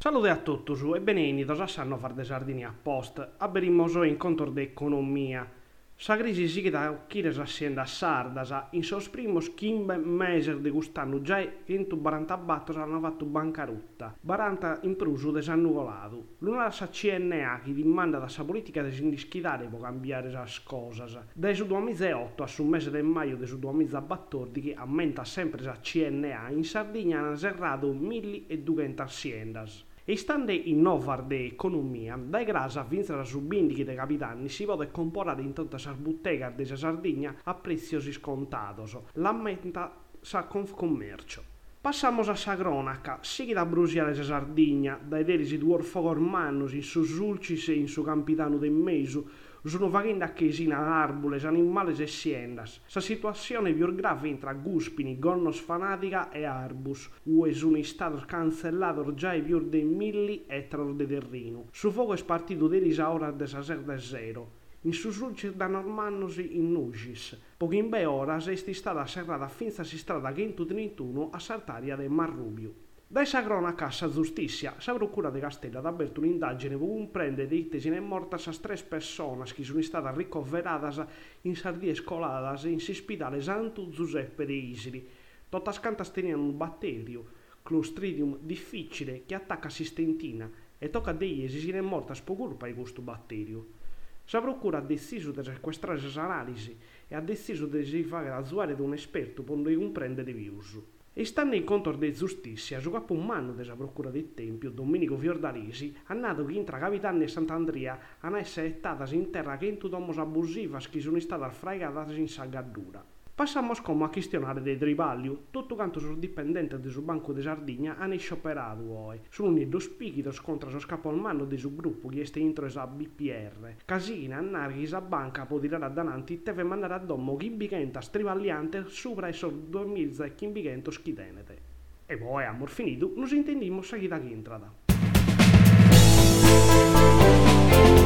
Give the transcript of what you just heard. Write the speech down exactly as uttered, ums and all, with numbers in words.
Salute a tutti e benvenuti a Sanno Far de Sardinia Post. Aberimos o incontro de economia. Sa crisi seguita chires aziendas sardas in sos primos quindici mesi de quest'anno già centoquarantaquattro hanno fatto bancarotta, quaranta in prusu desannugolatu. L'una sa C N A che dimanda da sa politica de sindischidare può cambiare sas cosas. Dai su duemilaotto a su mese de maio de su duemilaquattordici aumenta sempre sa C N A in Sardegna hanno serrato milleduecento aziendas. E stando in novar de economia, dai grasa vincere su bindichi de capitani si può comprare in tutta sa bottega de Sardegna a prezzi scontados. L'aumenta sa Confcommercio. Passamos a sa cronaca, sigui da brusiare sa Sardegna, dai derisi du orfogormannos in su sulcis e in su capitano de mesu, sono facendo a chesina arbules, animales e siendas. Sa situazione più grave tra Guspini, Gonnos Fanatica e Arbus, ue sono stati cancellati già più di mille ettari di terreno. Su fuoco è partito derisi a ora de sa serda zero. In su sulcis da normannos in Nucis. Pochi in be ora è stata serrata finza si strada centotrentuno a Sartaria de Marrubio. Dai sa cronaca sa giustizia, sa procura de Castella ha aperto un'indagine per comprendere di che sono morte sa tre persone che sono state ricoverate in sardie scoladas in ospedale Santo Giuseppe de Isili. Tutte cantas tenevano un batterio, Clostridium difficile, che attacca assistentina e tocca a dei si sono morte per colpa di questo batterio. Sa procura ha deciso di sequestrare queste analisi e ha deciso di si fare azuare da un esperto per non comprendere di virus. E stando in conto di giustizia, su capo un anno della procura del Tempio, Domenico Fiordalisi, ha nato che intra Capitani e Sant'Andrea hanno essere gettate in terra che in domos abusivas che sono state fregate in Sagaddura. Passiamo come a questionare dei Triballiu, tutto quanto sul dipendente del Banco di Sardegna hanno scioperato oi. Sono uniti due spichitos contro lo scapolmanno del suo gruppo che è intro a B P R. Casina, annarchi, sa banca può tirare a dananti, deve mandare a domo chi bichenta strivagliante sopra i suoi duemila e chi bichento schitenete. E poi, amor finito, nos intendimmo seguita che entrata.